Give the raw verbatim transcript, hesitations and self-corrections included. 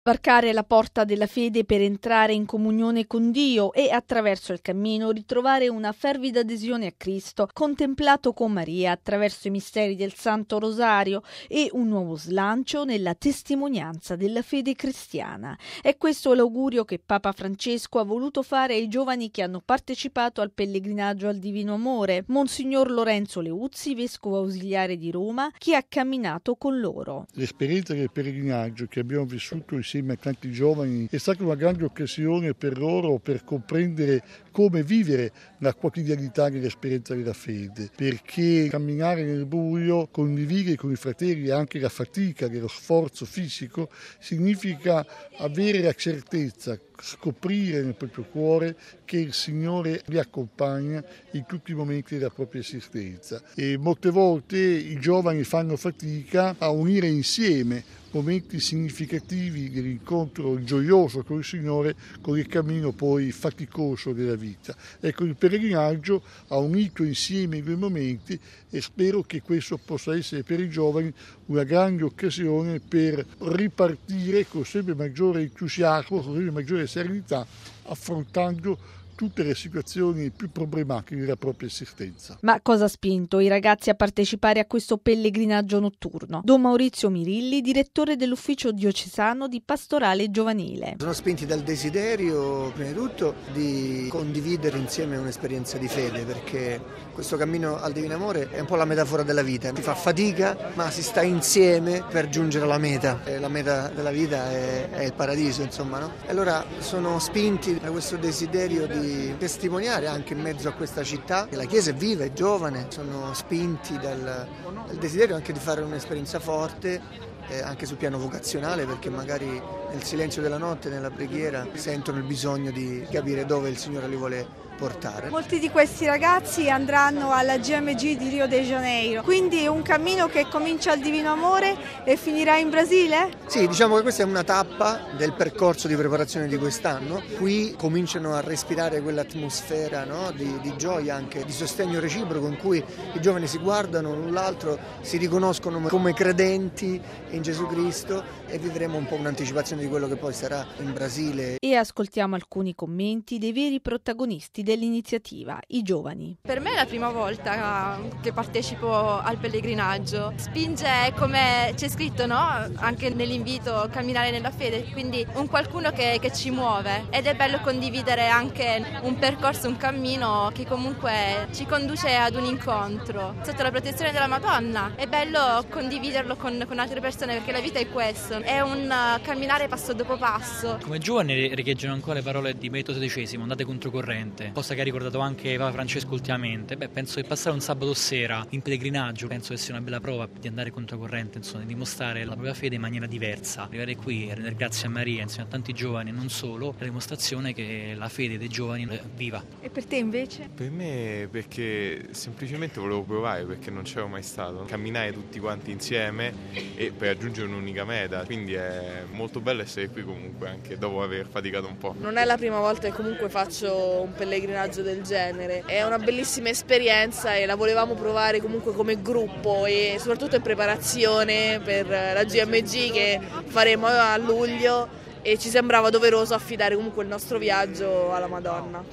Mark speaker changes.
Speaker 1: Varcare la porta della fede per entrare in comunione con Dio e attraverso il cammino ritrovare una fervida adesione a Cristo, contemplato con Maria attraverso i misteri del Santo Rosario e un nuovo slancio nella testimonianza della fede cristiana. È questo l'augurio che Papa Francesco ha voluto fare ai giovani che hanno partecipato al pellegrinaggio al Divino Amore. Monsignor Lorenzo Leuzzi, vescovo ausiliare di Roma, che ha camminato con loro.
Speaker 2: L'esperienza del pellegrinaggio che abbiamo vissuto insieme a tanti giovani è stata una grande occasione per loro per comprendere come vivere la quotidianità dell'esperienza della fede, perché camminare nel buio, condividere con i fratelli anche la fatica dello sforzo fisico, significa avere la certezza, scoprire nel proprio cuore che il Signore li accompagna in tutti i momenti della propria esistenza. E molte volte i giovani fanno fatica a unire insieme momenti significativi dell'incontro gioioso con il Signore con il cammino poi faticoso della vita. Ecco, il pellegrinaggio ha unito insieme i due momenti e spero che questo possa essere per i giovani una grande occasione per ripartire con sempre maggiore entusiasmo, con sempre maggiore serenità, affrontando tutte le situazioni più problematiche della propria esistenza.
Speaker 1: Ma cosa ha spinto i ragazzi a partecipare a questo pellegrinaggio notturno? Don Maurizio Mirilli, direttore dell'ufficio diocesano di pastorale giovanile.
Speaker 3: Sono spinti dal desiderio, prima di tutto, di condividere insieme un'esperienza di fede, perché questo cammino al Divino Amore è un po' la metafora della vita. Si fa fatica, ma si sta insieme per giungere alla meta. E la meta della vita è, è il paradiso, insomma, no? E allora sono spinti da questo desiderio di testimoniare anche in mezzo a questa città che la Chiesa è viva, è giovane, sono spinti dal, dal desiderio anche di fare un'esperienza forte eh, anche sul piano vocazionale, perché magari nel silenzio della notte, nella preghiera, sentono il bisogno di capire dove il Signore li vuole portare.
Speaker 4: Molti di questi ragazzi andranno alla G M G di Rio de Janeiro, quindi è un cammino che comincia al Divino Amore e finirà in Brasile?
Speaker 3: Sì, diciamo che questa è una tappa del percorso di preparazione di quest'anno. Qui cominciano a respirare quell'atmosfera, no? di, di gioia, anche di sostegno reciproco, in cui i giovani si guardano l'un l'altro, si riconoscono come credenti in Gesù Cristo e vivremo un po' un'anticipazione di quello che poi sarà in Brasile.
Speaker 1: E ascoltiamo alcuni commenti dei veri protagonisti dell'iniziativa, i giovani.
Speaker 5: Per me è la prima volta che partecipo al pellegrinaggio. Spinge, come c'è scritto, no? Anche nell'invito, camminare nella fede, quindi un qualcuno che, che ci muove, ed è bello condividere anche un percorso, un cammino che comunque ci conduce ad un incontro sotto la protezione della Madonna. È bello condividerlo con, con altre persone, perché la vita è questo, è un camminare passo dopo passo.
Speaker 6: Come giovani riecheggiano ancora le parole di Benedetto sedicesimo, andate controcorrente, cosa che ha ricordato anche Papa Francesco ultimamente. Beh, penso che passare un sabato sera in pellegrinaggio penso che sia una bella prova di andare controcorrente, insomma, di dimostrare la propria fede in maniera diversa. Arrivare qui e rendere grazie a Maria insieme a tanti giovani e non solo, è la dimostrazione che la fede dei giovani è viva.
Speaker 4: E per te invece?
Speaker 7: Per me perché semplicemente volevo provare, perché non c'ero mai stato, camminare tutti quanti insieme e per raggiungere un'unica meta, quindi è molto bello essere qui comunque anche dopo aver faticato un po'.
Speaker 8: Non è la prima volta che comunque faccio un pellegrinaggio del genere, è una bellissima esperienza e la volevamo provare comunque come gruppo e soprattutto in preparazione per la G M G che faremo a luglio, e ci sembrava doveroso affidare comunque il nostro viaggio alla Madonna.